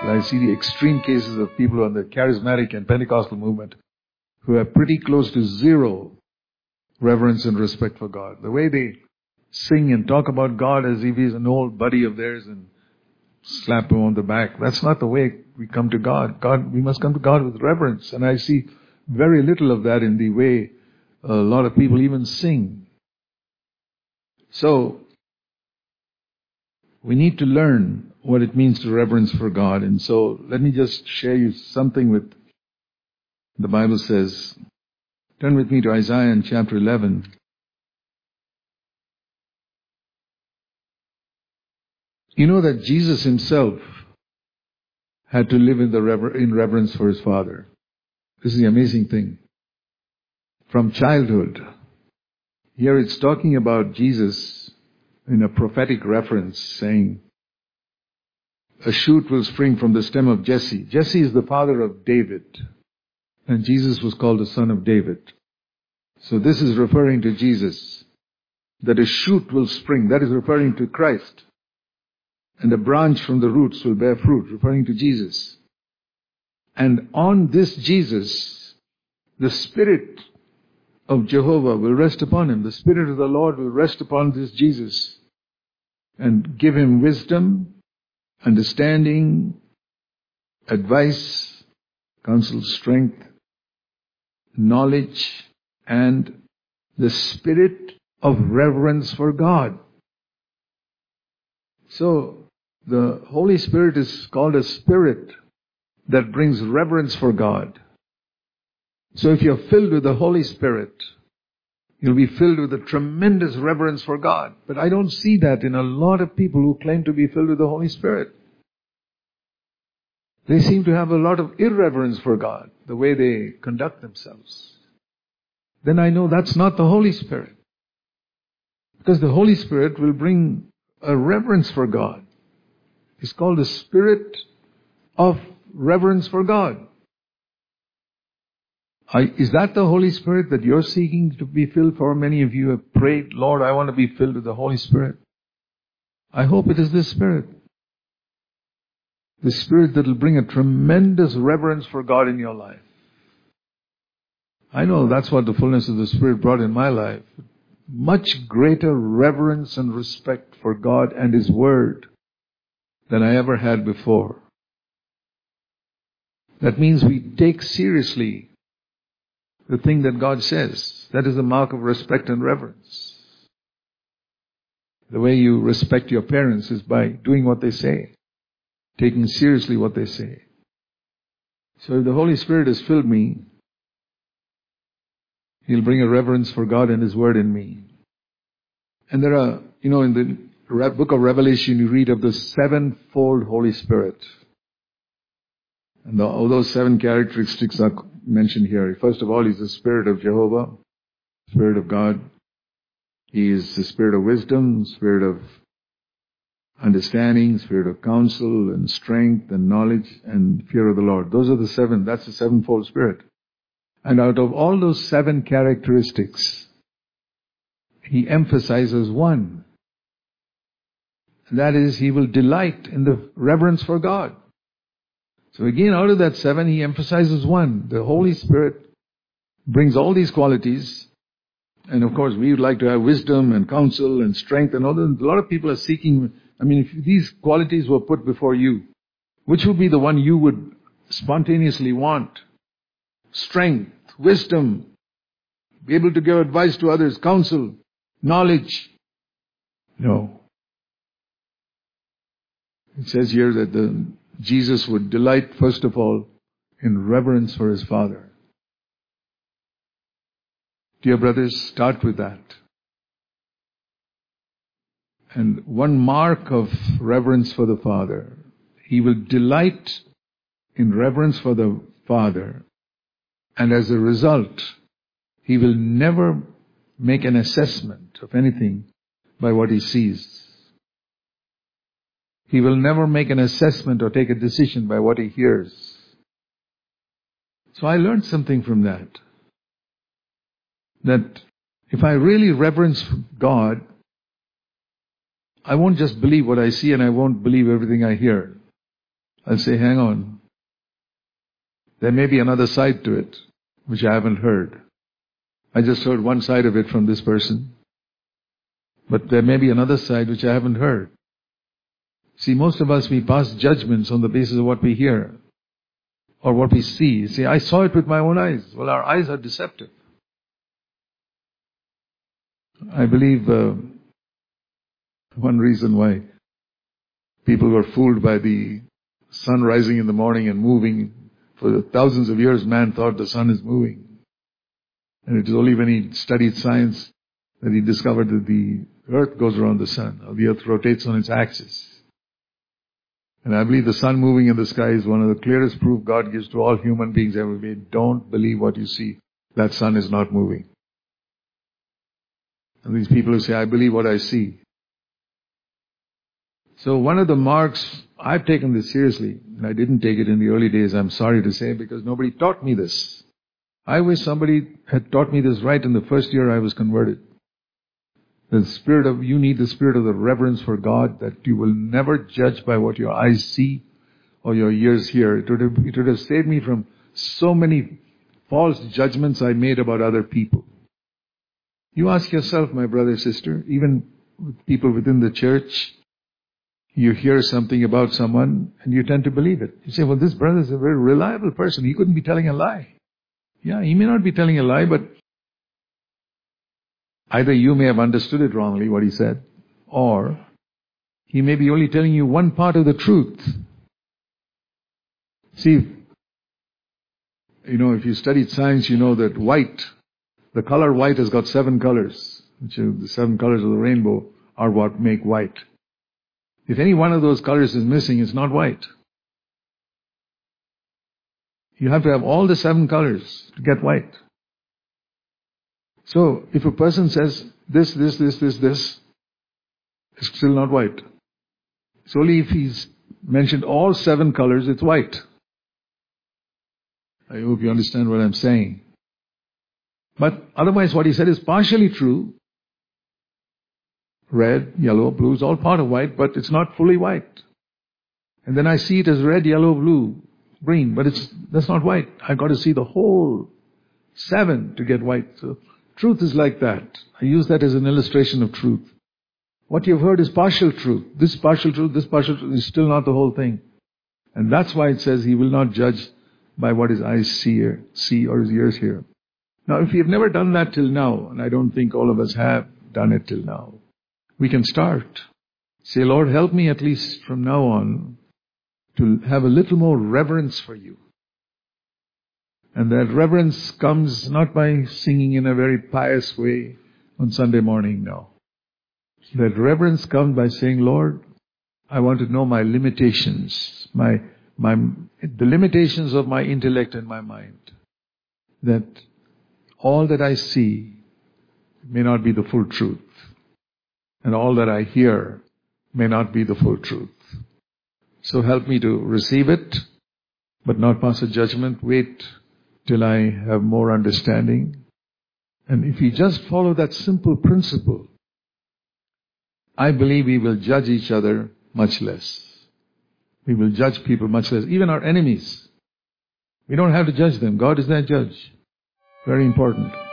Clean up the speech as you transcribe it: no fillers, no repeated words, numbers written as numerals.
But I see the extreme cases of people on the charismatic and Pentecostal movement who have pretty close to zero reverence and respect for God. The way they sing and talk about God as if He's an old buddy of theirs and slap Him on the back. That's not the way we come to God. We must come to God with reverence. And I see very little of that in the way a lot of people even sing. So, we need to learn what it means to reverence for God. And so, let me just share you something with the Bible says. Turn with me to Isaiah in chapter 11. You know that Jesus Himself had to live in reverence for His Father. This is the amazing thing. From childhood. Here it's talking about Jesus in a prophetic reference saying, a shoot will spring from the stem of Jesse. Jesse is the father of David. And Jesus was called the son of David. So this is referring to Jesus. That a shoot will spring. That is referring to Christ. And a branch from the roots will bear fruit, referring to Jesus. And on this Jesus, the Spirit of Jehovah will rest upon Him. The Spirit of the Lord will rest upon this Jesus and give Him wisdom, understanding, advice, counsel, strength, knowledge, and the spirit of reverence for God. So, the Holy Spirit is called a spirit that brings reverence for God. So if you're filled with the Holy Spirit, you'll be filled with a tremendous reverence for God. But I don't see that in a lot of people who claim to be filled with the Holy Spirit. They seem to have a lot of irreverence for God, the way they conduct themselves. Then I know that's not the Holy Spirit. Because the Holy Spirit will bring a reverence for God. It's called the Spirit of reverence for God. Is that the Holy Spirit that you're seeking to be filled for? Many of you have prayed, Lord, I want to be filled with the Holy Spirit. I hope it is this Spirit. The Spirit that will bring a tremendous reverence for God in your life. I know that's what the fullness of the Spirit brought in my life. Much greater reverence and respect for God and His Word than I ever had before. That means we take seriously the thing that God says. That is the mark of respect and reverence. The way you respect your parents is by doing what they say. Taking seriously what they say. So if the Holy Spirit has filled me, He'll bring a reverence for God and His Word in me. And there are, in the book of Revelation, you read of the sevenfold Holy Spirit. And all those 7 characteristics are mentioned here. First of all, He's the Spirit of Jehovah, Spirit of God. He is the Spirit of wisdom, Spirit of understanding, Spirit of counsel and strength and knowledge and fear of the Lord. Those are the 7. That's the sevenfold Spirit. And out of all those 7 characteristics, He emphasizes one. And that is, He will delight in the reverence for God. So again, out of that 7, He emphasizes one. The Holy Spirit brings all these qualities. And of course, we would like to have wisdom and counsel and strength and all that. A lot of people are seeking, if these qualities were put before you, which would be the one you would spontaneously want? Strength, wisdom, be able to give advice to others, counsel, knowledge. No. It says here that Jesus would delight, first of all, in reverence for His Father. Dear brothers, start with that. And one mark of reverence for the Father, He will delight in reverence for the Father. And as a result, He will never make an assessment of anything by what He sees. He will never make an assessment or take a decision by what He hears. So I learned something from that. That if I really reverence God, I won't just believe what I see and I won't believe everything I hear. I'll say, hang on. There may be another side to it, which I haven't heard. I just heard one side of it from this person. But there may be another side which I haven't heard. See, most of us, we pass judgments on the basis of what we hear or what we see. See, I saw it with my own eyes. Well, our eyes are deceptive. I believe one reason why people were fooled by the sun rising in the morning and moving. For thousands of years, man thought the sun is moving. And it is only when he studied science that he discovered that the earth goes around the sun, or the earth rotates on its axis. And I believe the sun moving in the sky is one of the clearest proof God gives to all human beings ever made. Don't believe what you see. That sun is not moving. And these people who say, I believe what I see. So one of the marks, I've taken this seriously, and I didn't take it in the early days, I'm sorry to say, because nobody taught me this. I wish somebody had taught me this right in the first year I was converted. You need the spirit of the reverence for God, that you will never judge by what your eyes see or your ears hear. It would have saved me from so many false judgments I made about other people. You ask yourself, my brother, sister, even with people within the church, you hear something about someone and you tend to believe it. You say, well, this brother is a very reliable person. He couldn't be telling a lie. Yeah, he may not be telling a lie, but either you may have understood it wrongly, what he said, or he may be only telling you one part of the truth. See, if you studied science, you know that white, the color white has got 7 colors, which are the 7 colors of the rainbow are what make white. If any one of those colors is missing, it's not white. You have to have all the 7 colors to get white. So, if a person says this, it's still not white. It's only if he's mentioned all 7 colors, it's white. I hope you understand what I'm saying. But otherwise what he said is partially true. Red, yellow, blue is all part of white, but it's not fully white. And then I see it as red, yellow, blue, green, but that's not white. I've got to see the whole 7 to get white. So truth is like that. I use that as an illustration of truth. What you've heard is partial truth. This partial truth is still not the whole thing. And that's why it says he will not judge by what his eyes see or his ears hear. Now, if you've never done that till now, and I don't think all of us have done it till now, we can start. Say, Lord, help me at least from now on to have a little more reverence for you. And that reverence comes not by singing in a very pious way on Sunday morning, no. That reverence comes by saying, Lord, I want to know my limitations, the limitations of my intellect and my mind. That all that I see may not be the full truth. And all that I hear may not be the full truth. So help me to receive it, but not pass a judgment. Wait till I have more understanding. And if we just follow that simple principle, I believe we will judge each other much less. We will judge people much less. Even our enemies. We don't have to judge them. God is their judge. Very important.